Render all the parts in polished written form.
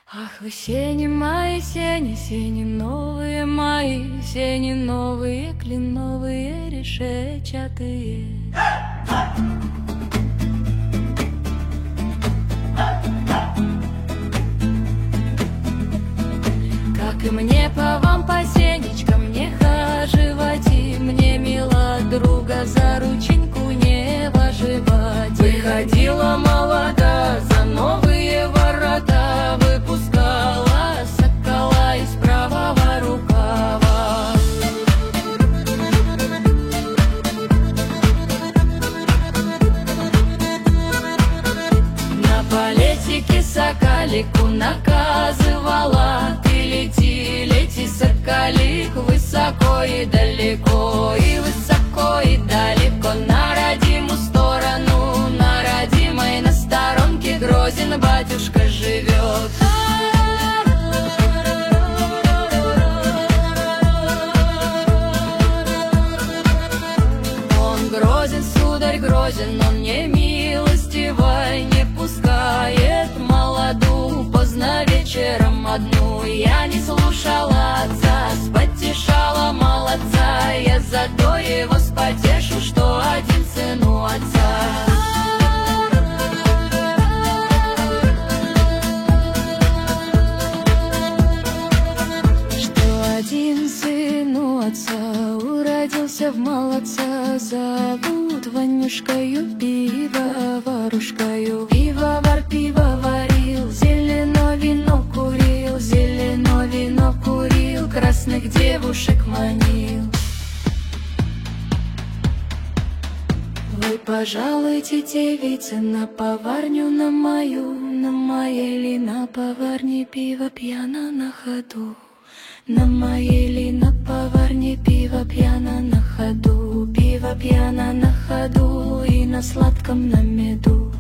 Ах, вы сени мои, сени новые мои, сени новые, кленовые, решетчатые. Как и мне по вам, по сенечкам, не хаживать, и мне мила друга за рученьку не вожевать. Выходила молода за новые ворота, выпускала сокола из правого рукава. На полетике соколику наказывала: ты лети, лети, соколик, высоко и далеко, и высоко и далеко, на родимую сторону, на родимой на сторонке Грозин батюшка живет. Он грозен, сударь, грозен, он не милостивый, не пускает молоду поздно вечером одну. Я не слушала отца, спотешала молодца, я зато его спотешу, что один сын у отца. Что один сын у отца уродился в молодца, зовут Ванюшкою пивоварушкою. Пивовар пиво варил, зелено вино курил, зелено вино курил, красных девушек манил. Вы пожалуйте, девицы, на поварню на мою, на моей ли на поварне пиво пьяно на ходу. На моей ли на поварне пиво пьяно на ходу, пиво пьяно на ходу и на сладком на меду.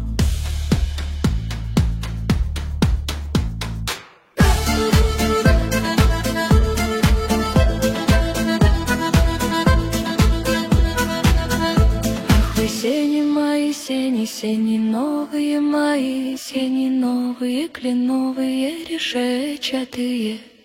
Ах, вы сени мои, сени новые мои, сени новые, кленовые, решетчатые.